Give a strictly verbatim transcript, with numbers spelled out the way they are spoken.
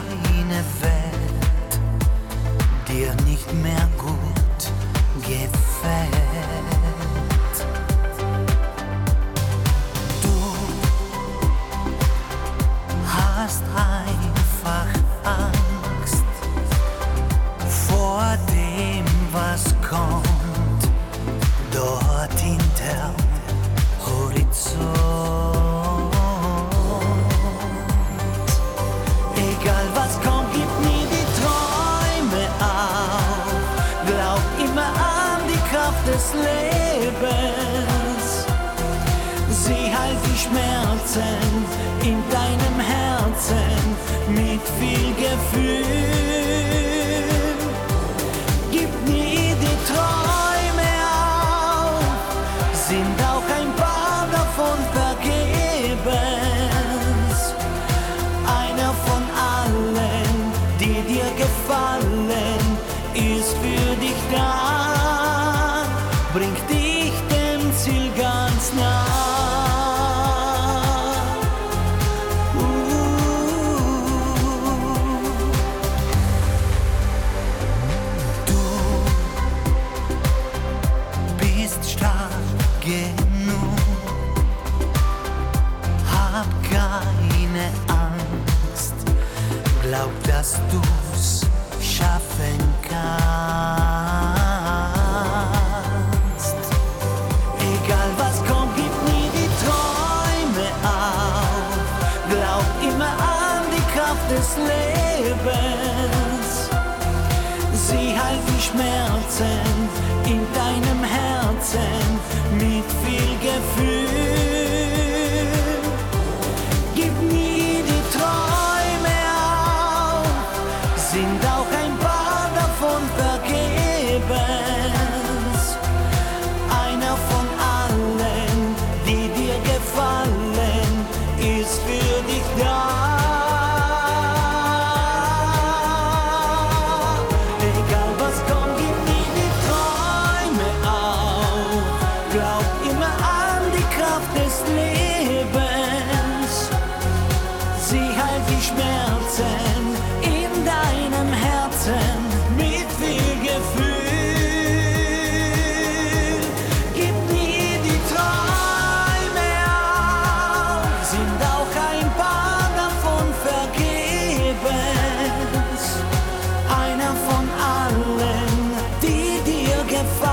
keine Welt dir nicht mehr gut gefällt. Du hast einfach Angst vor dem, was kommt, dort hinter Horizont. Egal was kommt, gib nie die Träume auf. Glaub immer an die Kraft des Lebens. Sie heilt die Schmerzen in deinem Herzen mit viel Gefühl. Gib nie die Träume auf, sind auch ein paar davon vergebens. Einer von allen, die dir gefallen, ist für dich da, bringt dich dem Ziel ganz nah. Genug, hab keine Angst, glaub, dass du's schaffen kannst. Egal was kommt, gib nie die Träume auf, glaub immer an die Kraft des Lebens. Sie heilt die Schmerzen in deinem Herzen mit viel Gefühl. Gib nie die Träume auf, sind auch ein paar davon vergebens. Einer von allen, die dir gefallen, ist für dich da. Sie heilt die Schmerzen in deinem Herzen mit viel Gefühl. Gib nie die Träume auf, sind auch ein paar davon vergebens. Einer von allen, die dir gefallen.